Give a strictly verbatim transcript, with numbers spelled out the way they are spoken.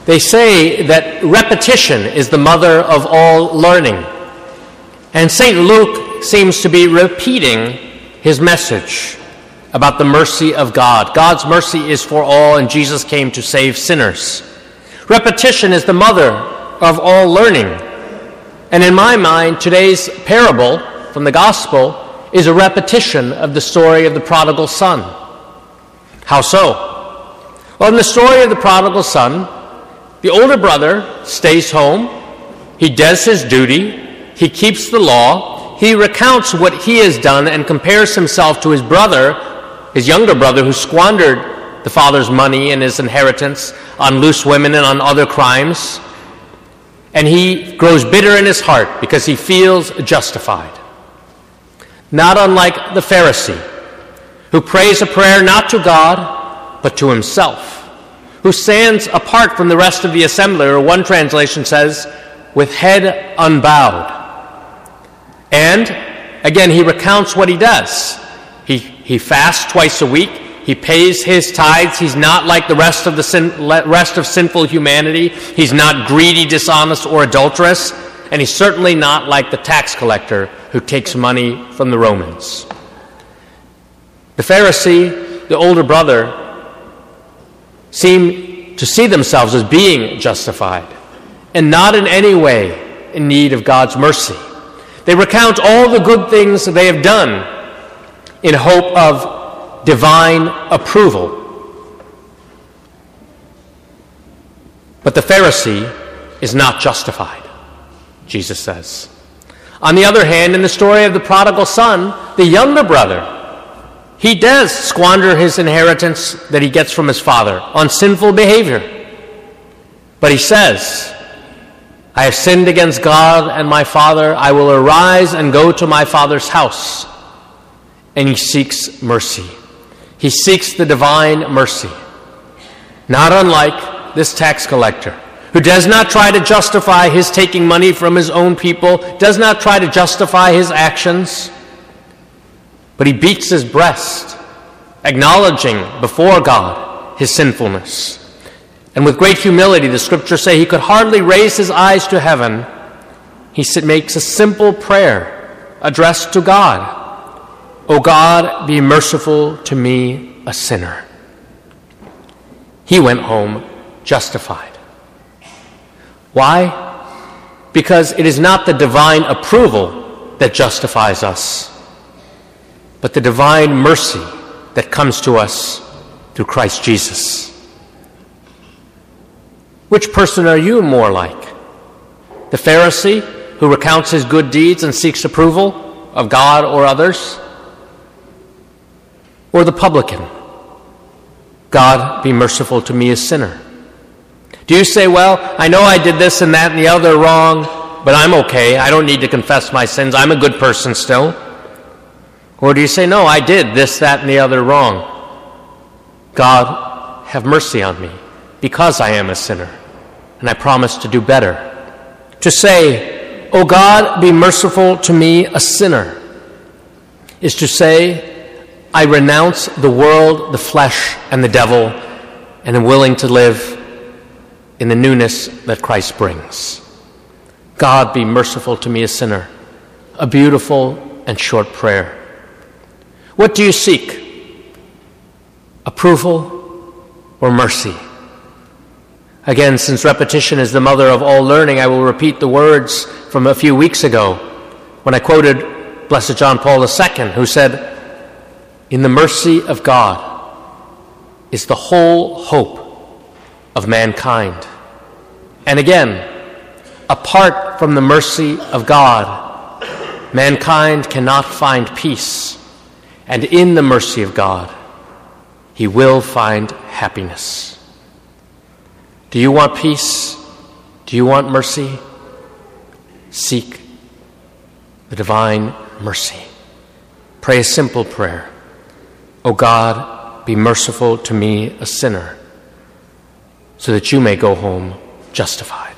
They say that repetition is the mother of all learning. And Saint Luke seems to be repeating his message about the mercy of God. God's mercy is for all, and Jesus came to save sinners. Repetition is the mother of all learning. And in my mind, today's parable from the gospel is a repetition of the story of the prodigal son. How so? Well, in the story of the prodigal son, the older brother stays home, he does his duty, he keeps the law, he recounts what he has done and compares himself to his brother, his younger brother, who squandered the father's money and his inheritance on loose women and on other crimes. And he grows bitter in his heart because he feels justified. Not unlike the Pharisee, who prays a prayer not to God, but to himself, who stands apart from the rest of the assembly, or one translation says, with head unbowed. And, again, he recounts what he does. He, he fasts twice a week. He pays his tithes. He's not like the rest of the sin, rest of sinful humanity. He's not greedy, dishonest, or adulterous. And he's certainly not like the tax collector who takes money from the Romans. The Pharisee, the older brother, seem to see themselves as being justified and not in any way in need of God's mercy. They recount all the good things they have done in hope of divine approval. But the Pharisee is not justified, Jesus says. On the other hand, in the story of the prodigal son, the younger brother, he does squander his inheritance that he gets from his father on sinful behavior. But he says, I have sinned against God and my father. I will arise and go to my father's house. And he seeks mercy. He seeks the divine mercy. Not unlike this tax collector, who does not try to justify his taking money from his own people, does not try to justify his actions, but he beats his breast, acknowledging before God his sinfulness. And with great humility, the scriptures say he could hardly raise his eyes to heaven. He makes a simple prayer addressed to God. O God, be merciful to me, a sinner. He went home justified. Why? Because it is not the divine approval that justifies us, but the divine mercy that comes to us through Christ Jesus. Which person are you more like? The Pharisee who recounts his good deeds and seeks approval of God or others? Or the publican? God, be merciful to me, a sinner. Do you say, well, I know I did this and that and the other wrong, but I'm okay. I don't need to confess my sins. I'm a good person still. Or do you say, no, I did this, that, and the other wrong. God, have mercy on me because I am a sinner, and I promise to do better. To say, O God, be merciful to me, a sinner, is to say, I renounce the world, the flesh, and the devil, and am willing to live in the newness that Christ brings. God, be merciful to me, a sinner. A beautiful and short prayer. What do you seek? Approval or mercy? Again, since repetition is the mother of all learning, I will repeat the words from a few weeks ago when I quoted Blessed John Paul the Second, who said, in the mercy of God is the whole hope of mankind. And again, apart from the mercy of God, mankind cannot find peace. And in the mercy of God, he will find happiness. Do you want peace? Do you want mercy? Seek the divine mercy. Pray a simple prayer. O God, be merciful to me, a sinner, so that you may go home justified.